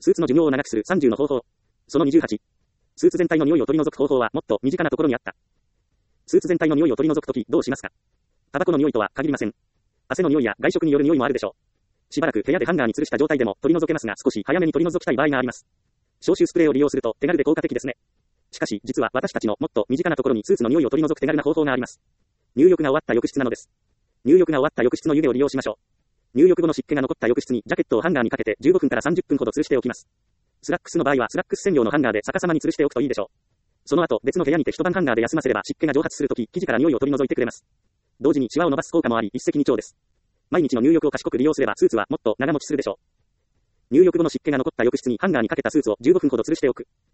スーツの寿命を長くする30の方法。その28。スーツ全体の匂いを取り除く方法はもっと身近なところにあった。スーツ全体の匂いを取り除くときどうしますか？タバコの匂いとは限りません。汗の匂いや外食による匂いもあるでしょう。しばらく部屋でハンガーに吊るした状態でも取り除けますが、少し早めに取り除きたい場合があります。消臭スプレーを利用すると手軽で効果的ですね。しかし、実は私たちのもっと身近なところにスーツの匂いを取り除く手軽な方法があります。入浴が終わった浴室なのです。入浴が終わった浴室の湯気を利用しましょう。入浴後の湿気が残った浴室にジャケットをハンガーにかけて15分から30分ほど吊るしておきます。スラックスの場合はスラックス専用のハンガーで逆さまに吊るしておくといいでしょう。その後、別の部屋にて一晩ハンガーで休ませれば湿気が蒸発するとき、生地から匂いを取り除いてくれます。同時にシワを伸ばす効果もあり、一石二鳥です。毎日の入浴を賢く利用すればスーツはもっと長持ちするでしょう。入浴後の湿気が残った浴室にハンガーにかけたスーツを15分ほど吊るしておく。